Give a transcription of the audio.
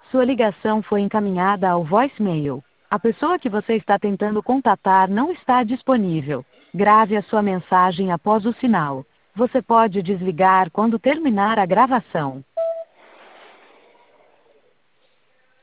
Sua ligação foi encaminhada ao voicemail. A pessoa que você está tentando contatar não está disponível. Grave a sua mensagem após o sinal. Você pode desligar quando terminar a gravação.